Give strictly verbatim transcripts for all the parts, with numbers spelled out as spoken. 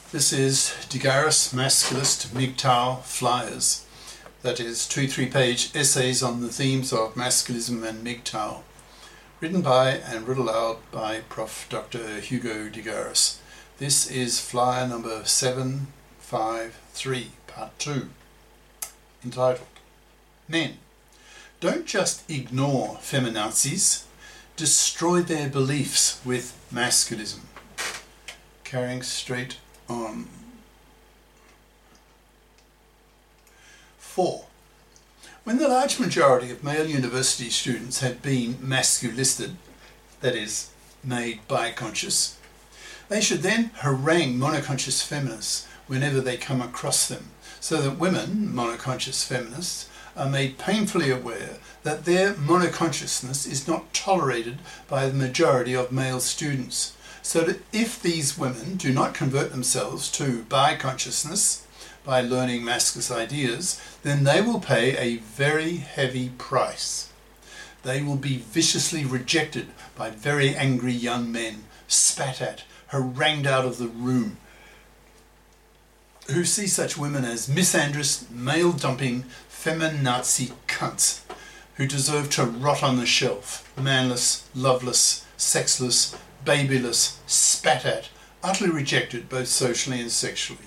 This is Digaris Masculist M G T O W Flyers. That is two three-page essays on the themes of masculism and M G T O W, written by and read aloud by Professor Doctor Hugo Digaris. This is flyer number seven five three, part two, entitled Men, don't just ignore feminazis, destroy their beliefs with masculism. Carrying straight on. Four. When the large majority of male university students had been masculisted, that is, made bi-conscious, they should then harangue monoconscious feminists whenever they come across them, so that women, monoconscious feminists, are made painfully aware that their monoconsciousness is not tolerated by the majority of male students, so that if these women do not convert themselves to bi-consciousness by learning masculine ideas, then they will pay a very heavy price. They will be viciously rejected by very angry young men, spat at, harangued out of the room, who see such women as misandrous, male-dumping, feminazi cunts, who deserve to rot on the shelf, manless, loveless, sexless, babyless, spat at, utterly rejected both socially and sexually.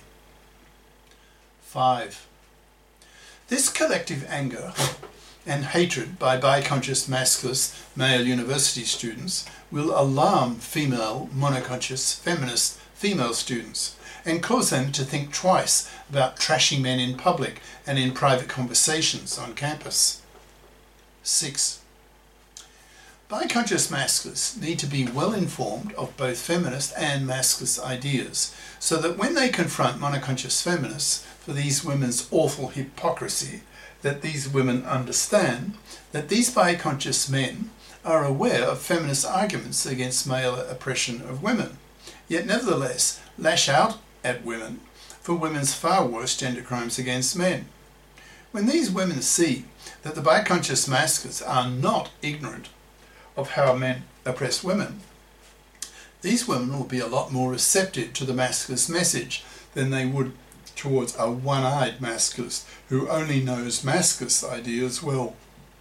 Five. This collective anger and hatred by bi-conscious masculist male university students will alarm female monoconscious feminist female students and cause them to think twice about trashing men in public and in private conversations on campus. Six. Bi-conscious masculists need to be well informed of both feminist and masculist ideas, so that when they confront monoconscious feminists for these women's awful hypocrisy, that these women understand that these bi-conscious men are aware of feminist arguments against male oppression of women, yet nevertheless lash out at women for women's far worse gender crimes against men. When these women see that the bi-conscious masculists are not ignorant of how men oppress women, these women will be a lot more receptive to the masculist message than they would towards a one-eyed masculist who only knows masculist ideas well.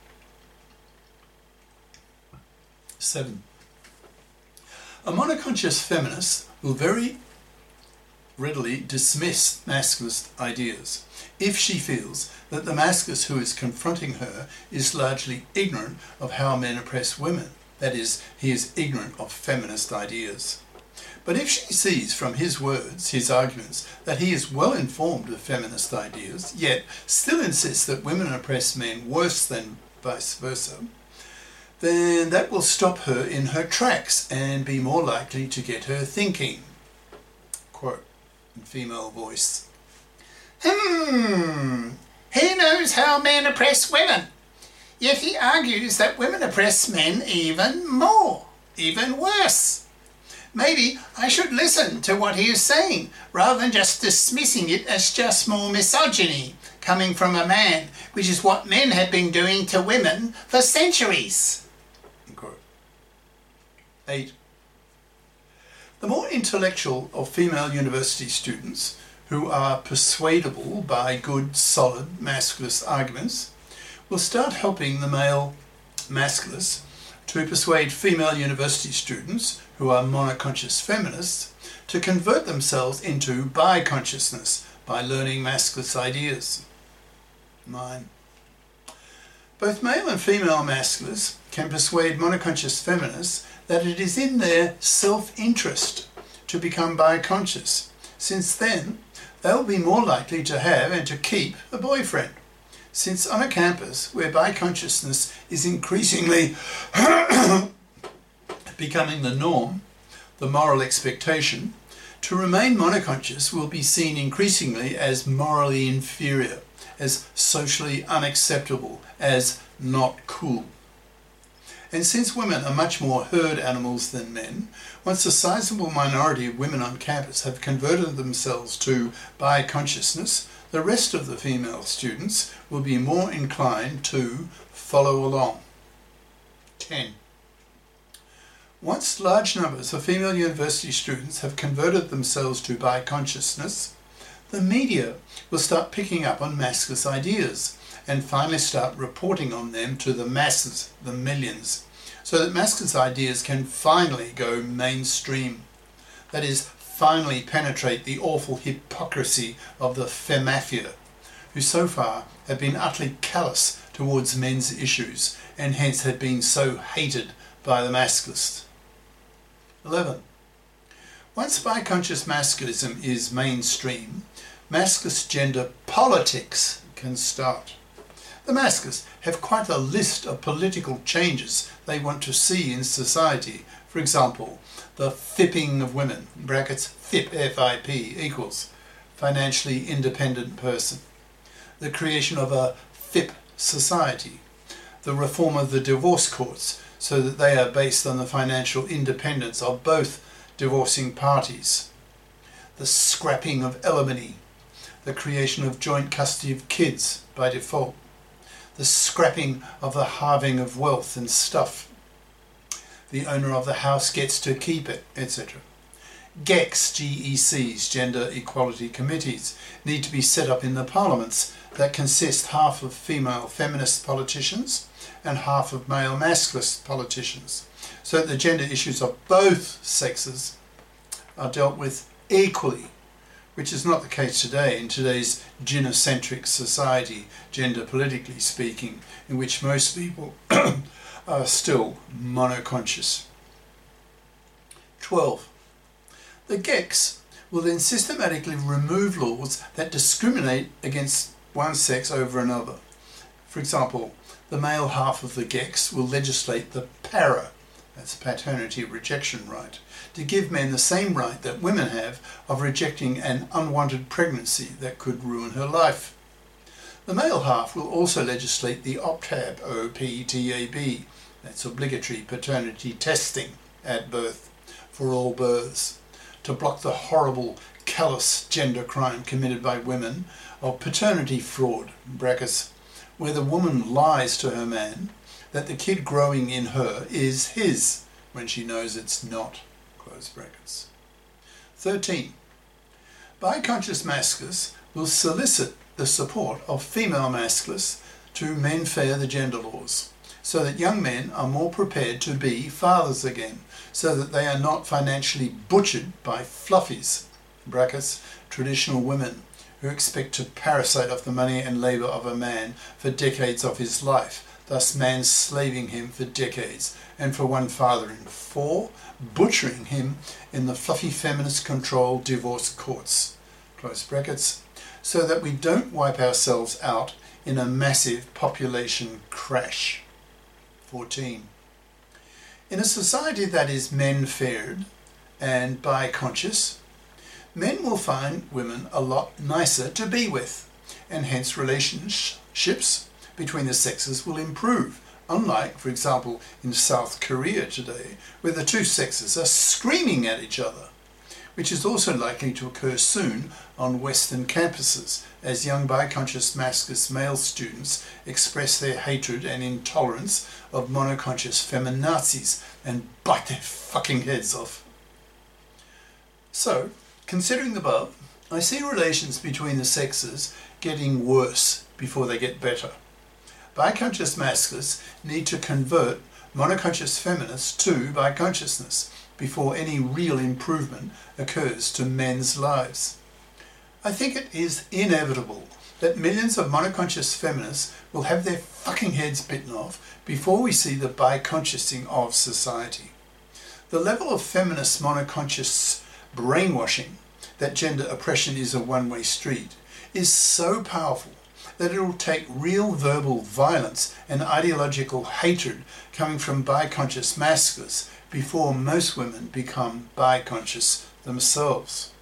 Seven. A monoconscious feminist will very readily dismiss masculist ideas if she feels that the masculist who is confronting her is largely ignorant of how men oppress women, that is, he is ignorant of feminist ideas. But if she sees from his words, his arguments, that he is well informed of feminist ideas, yet still insists that women oppress men worse than vice versa, then that will stop her in her tracks and be more likely to get her thinking. Quote, in female voice. Hmm, he knows how men oppress women, yet he argues that women oppress men even more, even worse. Maybe I should listen to what he is saying, rather than just dismissing it as just more misogyny, coming from a man, which is what men have been doing to women for centuries. Eight. The more intellectual of female university students, who are persuadable by good, solid, masculist arguments, will start helping the male masculists to persuade female university students, who are monoconscious feminists, to convert themselves into bi-consciousness by learning masculist ideas. Nine. Both male and female masculists can persuade monoconscious feminists that it is in their self-interest to become bi-conscious, since then they'll be more likely to have and to keep a boyfriend. Since on a campus where bi-consciousness is increasingly becoming the norm, the moral expectation, to remain monoconscious will be seen increasingly as morally inferior, as socially unacceptable, as not cool. And since women are much more herd animals than men, once a sizable minority of women on campus have converted themselves to bi-consciousness, the rest of the female students will be more inclined to follow along. Ten. Once large numbers of female university students have converted themselves to bi-consciousness, the media will start picking up on maskless ideas and finally start reporting on them to the masses, the millions, so that maskless ideas can finally go mainstream. That is, finally penetrate the awful hypocrisy of the femafia, who so far have been utterly callous towards men's issues and hence had been so hated by the masculists. eleven. Once bi-conscious masculism is mainstream, masculist gender politics can start. The masculists have quite a list of political changes they want to see in society. For example, the fipping of women, brackets FIP, F I P, equals financially independent person. The creation of a FIP society. The reform of the divorce courts so that they are based on the financial independence of both divorcing parties. The scrapping of alimony. The creation of joint custody of kids by default. The scrapping of the halving of wealth and stuff. The owner of the house gets to keep it, et cetera. G E Cs, G E Cs, Gender Equality Committees, need to be set up in the parliaments that consist half of female feminist politicians and half of male masculist politicians, so that the gender issues of both sexes are dealt with equally, which is not the case today in today's gynocentric society, gender politically speaking, in which most people are still monoconscious. twelve. The G E Cs will then systematically remove laws that discriminate against one sex over another. For example, the male half of the G E Cs will legislate the para, that's paternity rejection right, to give men the same right that women have of rejecting an unwanted pregnancy that could ruin her life. The male half will also legislate the O P T A B, O P T A B, that's obligatory paternity testing at birth for all births, to block the horrible, callous gender crime committed by women of paternity fraud, brackets, where the woman lies to her man that the kid growing in her is his when she knows it's not, close brackets. thirteen. Bi-conscious masculists will solicit the support of female masculists to men-fair the gender laws, so that young men are more prepared to be fathers again, so that they are not financially butchered by fluffies, brackets, traditional women, who expect to parasite off the money and labour of a man for decades of his life, thus manslaving him for decades, and for one father in four, butchering him in the fluffy feminist controlled divorce courts, close brackets, so that we don't wipe ourselves out in a massive population crash. fourteen. In a society that is men-faired and bi-conscious, men will find women a lot nicer to be with, and hence relationships between the sexes will improve, unlike, for example, in South Korea today, where the two sexes are screaming at each other, which is also likely to occur soon on Western campuses, as young bi-conscious masculist male students express their hatred and intolerance of monoconscious feminazis and bite their fucking heads off. So, considering the above, I see relations between the sexes getting worse before they get better. Bi-conscious masculists need to convert monoconscious feminists to bi-consciousness before any real improvement occurs to men's lives. I think it is inevitable that millions of monoconscious feminists will have their fucking heads bitten off before we see the bi-consciousing of society. The level of feminist monoconscious brainwashing that gender oppression is a one-way street is so powerful that it will take real verbal violence and ideological hatred coming from bi-conscious masculists before most women become bi-conscious themselves.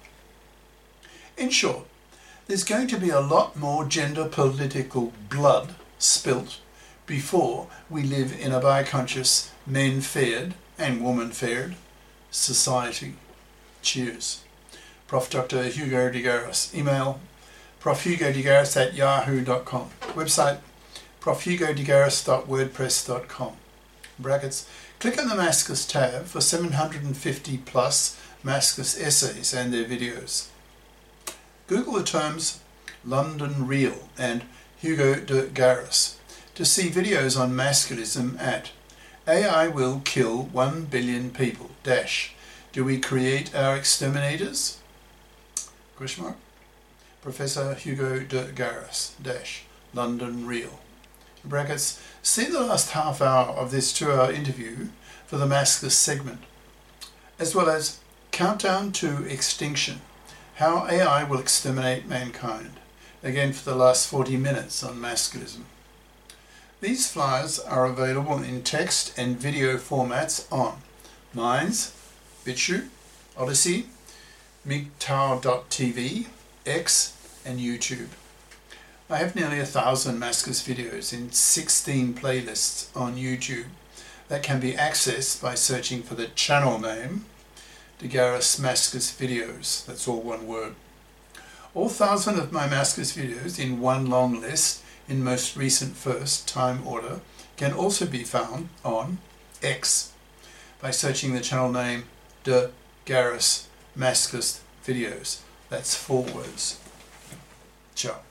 In short, there's going to be a lot more gender political blood spilt before we live in a bi-conscious men-faired and woman-faired society. Cheers. Professor Doctor Hugo de Garis. Email profhugodegaris at yahoo dot com. Website profhugodegaris dot wordpress dot com. Brackets, Click on the Maskless tab for seven hundred fifty plus Maskless essays and their videos. Google the terms London Real and Hugo de Garis to see videos on masculism at A I will kill one billion people dash do we create our exterminators? Question mark. Professor Hugo de Garis dash London Real. In brackets, see the last half hour of this two hour interview for the Maskless segment, as well as Countdown to Extinction, How A I Will Exterminate Mankind, again for the last forty minutes on masculism. These flyers are available in text and video formats on Minds, BitChute, Odyssey, M G T O W dot T V, X and YouTube. I have nearly a thousand Maskless videos in sixteen playlists on YouTube that can be accessed by searching for the channel name de Garis Maskless Videos. That's all one word. All thousand of my Maskless videos in one long list in most recent first time order can also be found on X by searching the channel name de Garis Maskless Videos. That's four words. Ciao.